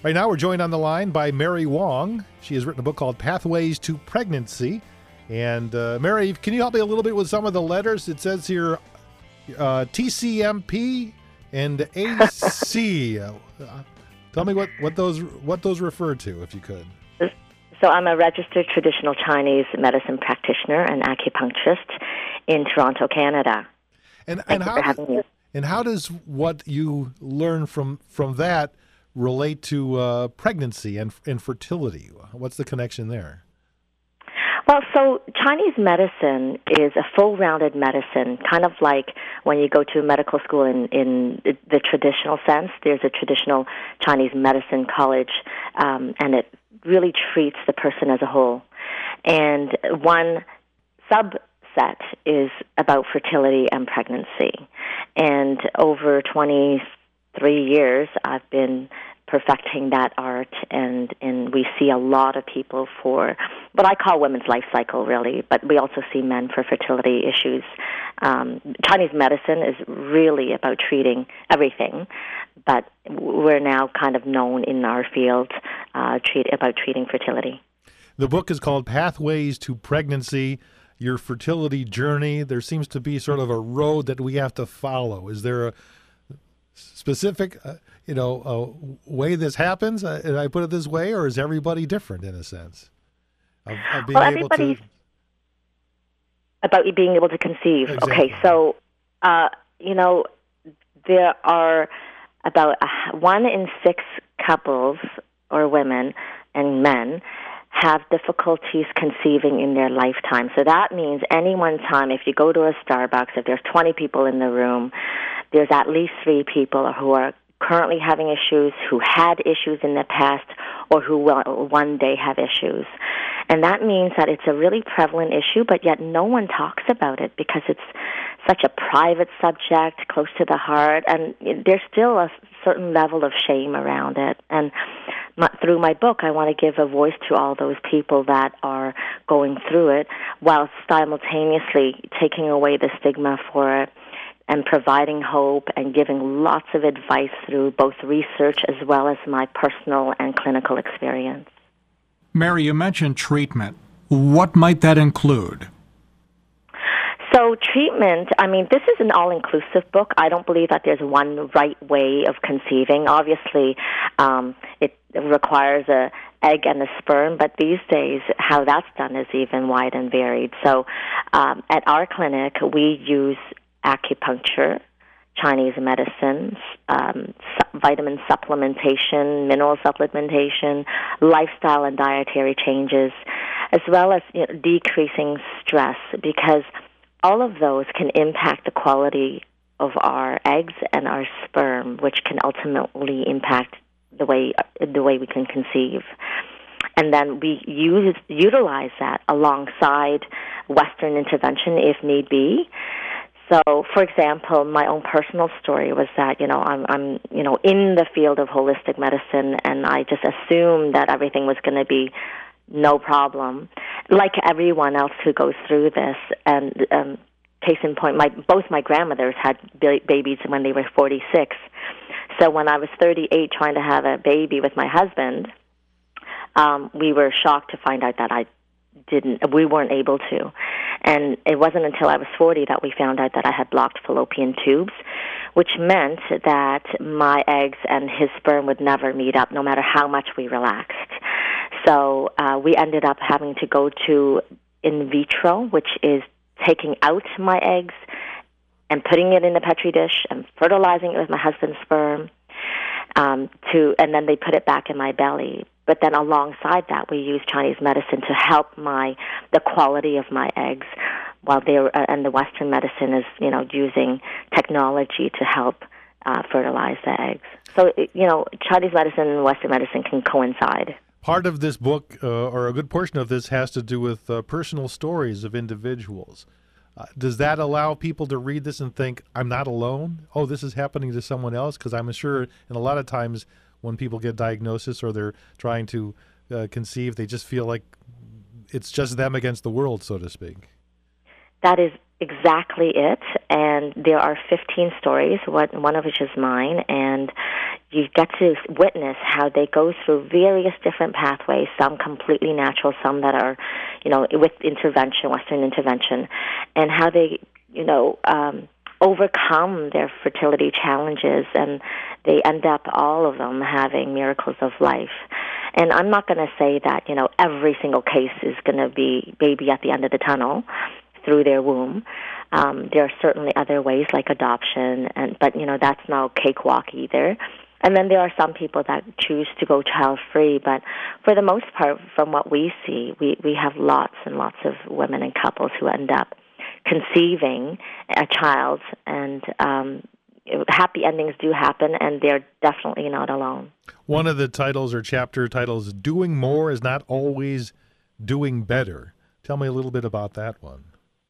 Right now, we're joined on the line by Mary Wong. She has written a book called Pathways to Pregnancy. And Mary, can you help me a little bit with some of the letters? It says here TCMP and AC. Tell me what those refer to, if you could. So I'm a registered traditional Chinese medicine practitioner and acupuncturist in Toronto, Canada. And how does what you learn from that relate to pregnancy and fertility? What's the connection there? Well, so Chinese medicine is a full-rounded medicine, kind of like when you go to medical school in the traditional sense. There's a traditional Chinese medicine college, and it really treats the person as a whole. And one subset is about fertility and pregnancy. And over 23 years, I've been perfecting that art, and we see a lot of people for what I call women's life cycle, really, but we also see men for fertility issues. Chinese medicine is really about treating everything, but we're now kind of known in our field about treating fertility. The book is called Pathways to Pregnancy, Your Fertility Journey. There seems to be sort of a road that we have to follow. Is there a specific way this happens, and I put it this way, or is everybody different in a sense? Of being able to... About you being able to conceive. Exactly. Okay, so, there are about 1 in 6 couples or women and men have difficulties conceiving in their lifetime. So that means any one time, if you go to a Starbucks, if there's 20 people in the room, there's at least 3 people who are currently having issues, who had issues in the past, or who will one day have issues. And that means that it's a really prevalent issue, but yet no one talks about it because it's such a private subject, close to the heart, and there's still a certain level of shame around it. And through my book, I want to give a voice to all those people that are going through it, while simultaneously taking away the stigma for it and providing hope and giving lots of advice through both research as well as my personal and clinical experience. Mary, you mentioned treatment. What might that include? So treatment, this is an all-inclusive book. I don't believe that there's one right way of conceiving. Obviously, it requires an egg and a sperm, but these days how that's done is even wide and varied. So at our clinic, we use acupuncture, Chinese medicines, vitamin supplementation, mineral supplementation, lifestyle and dietary changes, as well as decreasing stress, because all of those can impact the quality of our eggs and our sperm, which can ultimately impact the way we can conceive. And then we utilize that alongside Western intervention if need be. So, for example, my own personal story was that, I'm in the field of holistic medicine, and I just assumed that everything was going to be no problem, like everyone else who goes through this. And case in point, both my grandmothers had babies when they were 46. So when I was 38 trying to have a baby with my husband, we were shocked to find out that we weren't able to. And it wasn't until I was 40 that we found out that I had blocked fallopian tubes, which meant that my eggs and his sperm would never meet up, no matter how much we relaxed. So we ended up having to go to in vitro, which is taking out my eggs and putting it in a Petri dish and fertilizing it with my husband's sperm, and then they put it back in my belly. But then alongside that, we use Chinese medicine to help the quality of my eggs, while and the Western medicine is, using technology to help fertilize the eggs. So, Chinese medicine and Western medicine can coincide. Part of this book, or a good portion of this, has to do with personal stories of individuals. Does that allow people to read this and think, I'm not alone? Oh, this is happening to someone else? Because I'm sure, and a lot of times when people get diagnosis or they're trying to conceive, they just feel like it's just them against the world, so to speak. That is exactly it, and there are 15 stories, one of which is mine, and you get to witness how they go through various different pathways, some completely natural, some that are, with intervention, Western intervention, and how they, overcome their fertility challenges, and they end up, all of them, having miracles of life. And I'm not going to say that, every single case is going to be baby at the end of the tunnel through their womb. There are certainly other ways like adoption, but that's no cakewalk either. And then there are some people that choose to go child-free, but for the most part, from what we see, we have lots and lots of women and couples who end up conceiving a child, and happy endings do happen, and they're definitely not alone. One of the titles or chapter titles, Doing More is Not Always Doing Better. Tell me a little bit about that one.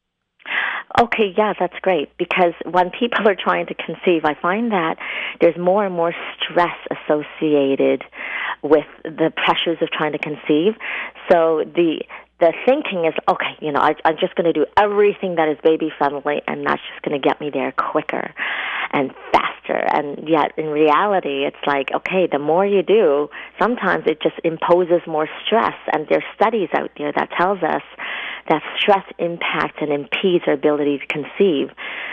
Okay, yeah, that's great, because when people are trying to conceive, I find that there's more and more stress associated with the pressures of trying to conceive. So the thinking is, okay, I'm just going to do everything that is baby-friendly, and that's just going to get me there quicker and faster. And yet, in reality, it's like, okay, the more you do, sometimes it just imposes more stress. And there's studies out there that tells us that stress impacts and impedes our ability to conceive.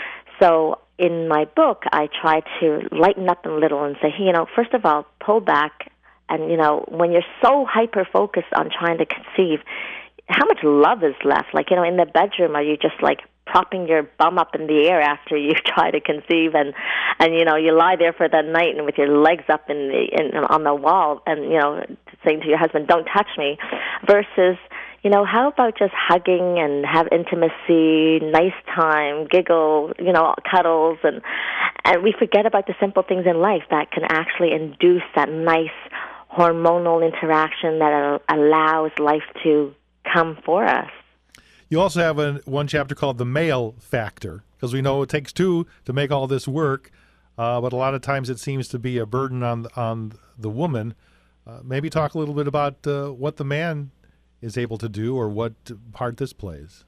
So in my book, I try to lighten up a little and say, hey, first of all, pull back. And, when you're so hyper-focused on trying to conceive, how much love is left? Like, in the bedroom, are you just like propping your bum up in the air after you try to conceive, and you lie there for the night and with your legs up on the wall, and saying to your husband, "Don't touch me," versus how about just hugging and have intimacy, nice time, giggle, cuddles, and we forget about the simple things in life that can actually induce that nice hormonal interaction that allows life to come for us. You also have one chapter called The Male Factor, because we know it takes two to make all this work, but a lot of times it seems to be a burden on the woman. Maybe talk a little bit about what the man is able to do, or what part this plays.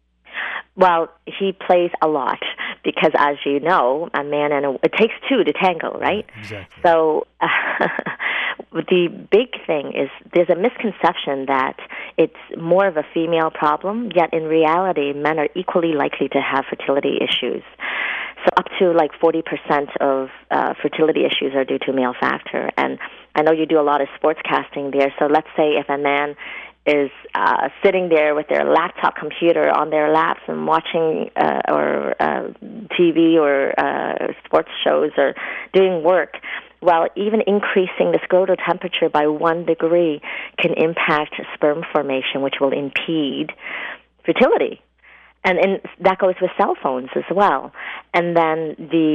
Well, he plays a lot, because as you know, it takes two to tango, right? Exactly. So the big thing is there's a misconception that it's more of a female problem, yet in reality, men are equally likely to have fertility issues. So up to like 40% of fertility issues are due to male factor. And I know you do a lot of sportscasting there, so let's say if a man is sitting there with their laptop computer on their laps and watching or TV or sports shows or doing work, well, even increasing the scrotal temperature by 1 degree can impact sperm formation, which will impede fertility. And that goes with cell phones as well. And then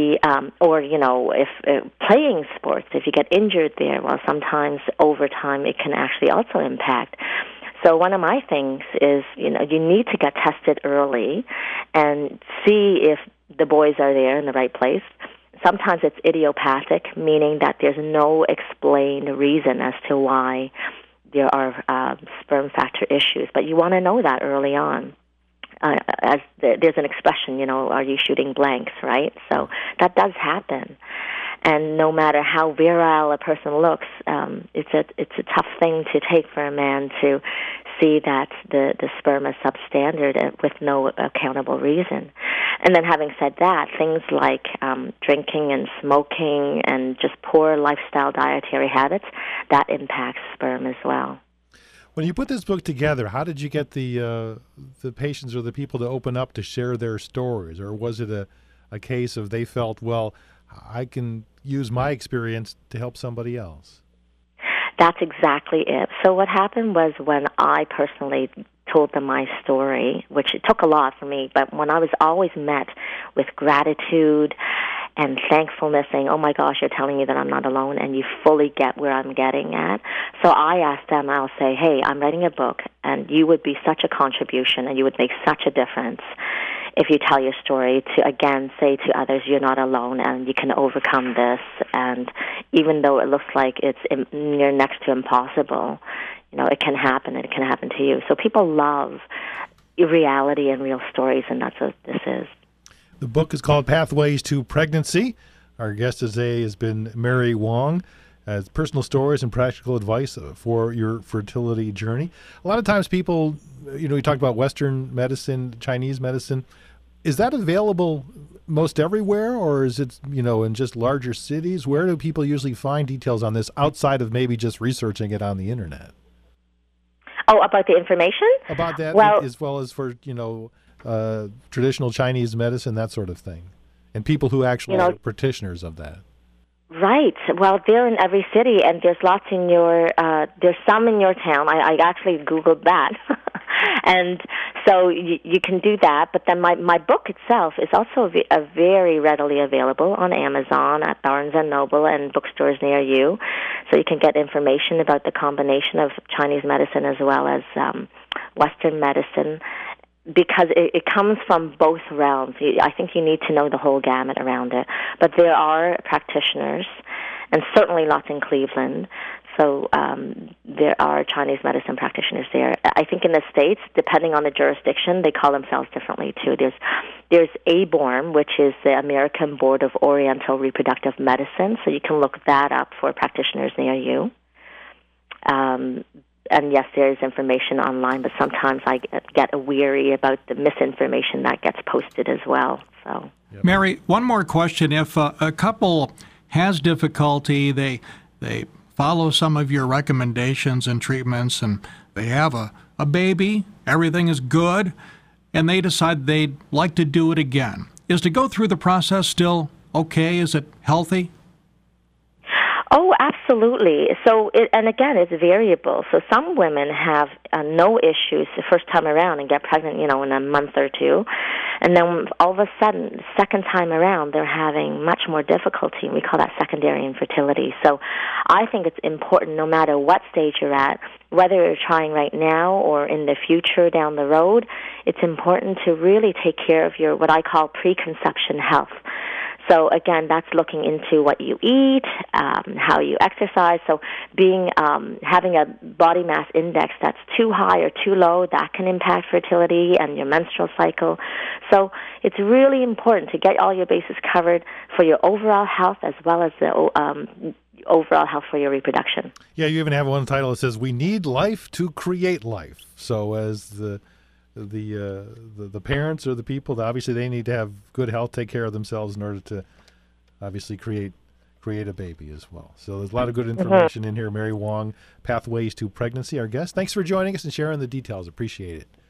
if playing sports, if you get injured there, well, sometimes over time it can actually also impact. So one of my things is, you need to get tested early and see if the boys are there in the right place. Sometimes it's idiopathic, meaning that there's no explained reason as to why there are sperm factor issues. But you want to know that early on. There's an expression, are you shooting blanks, right? So that does happen. And no matter how virile a person looks, it's a tough thing to take for a man to see that the sperm is substandard with no accountable reason. And then having said that, things like drinking and smoking and just poor lifestyle dietary habits, that impacts sperm as well. When you put this book together, how did you get the patients or the people to open up to share their stories? Or was it a case of they felt, well, I can use my experience to help somebody else? That's exactly it. So what happened was when I personally told them my story, which it took a lot for me, but when I was always met with gratitude and thankfulness, saying, oh my gosh, you're telling me that I'm not alone and you fully get where I'm getting at. So I asked them, I'll say, hey, I'm writing a book and you would be such a contribution and you would make such a difference if you tell your story to, again, say to others, you're not alone and you can overcome this. And even though it looks like it's near next to impossible, it can happen and it can happen to you. So people love reality and real stories, and that's what this is. The book is called Pathways to Pregnancy. Our guest today has been Mary Wong. As personal stories and practical advice for your fertility journey. A lot of times people, we talk about Western medicine, Chinese medicine. Is that available most everywhere, or is it, in just larger cities? Where do people usually find details on this outside of maybe just researching it on the internet? Oh, about the information? About that, well, as well as for, traditional Chinese medicine, that sort of thing. And people who actually are practitioners of that. Right. Well, they're in every city, and there's lots in there's some in your town. I actually Googled that. And so you can do that. But then my book itself is also very readily available on Amazon, at Barnes & Noble, and bookstores near you. So you can get information about the combination of Chinese medicine as well as Western medicine, because it comes from both realms. I think you need to know the whole gamut around it. But there are practitioners, and certainly lots in Cleveland. So there are Chinese medicine practitioners there. I think in the States, depending on the jurisdiction, they call themselves differently too. There's ABORM, which is the American Board of Oriental Reproductive Medicine. So you can look that up for practitioners near you. And yes, there is information online, but sometimes I get weary about the misinformation that gets posted as well. So, Mary, one more question. If a couple has difficulty, they follow some of your recommendations and treatments, and they have a baby, everything is good, and they decide they'd like to do it again, is to go through the process still okay? Is it healthy? Oh, absolutely. So, and again, it's variable. So some women have no issues the first time around and get pregnant, in a month or two. And then all of a sudden, the second time around, they're having much more difficulty, and we call that secondary infertility. So I think it's important, no matter what stage you're at, whether you're trying right now or in the future down the road, it's important to really take care of your, what I call preconception health. So again, that's looking into what you eat, how you exercise. So having a body mass index that's too high or too low, that can impact fertility and your menstrual cycle. So it's really important to get all your bases covered for your overall health as well as the overall health for your reproduction. Yeah, you even have one title that says, "We need life to create life." So as the parents or the people, obviously they need to have good health, take care of themselves in order to obviously create a baby as well. So there's a lot of good information in here. Mary Wong, Pathways to Pregnancy, our guest. Thanks for joining us and sharing the details. Appreciate it.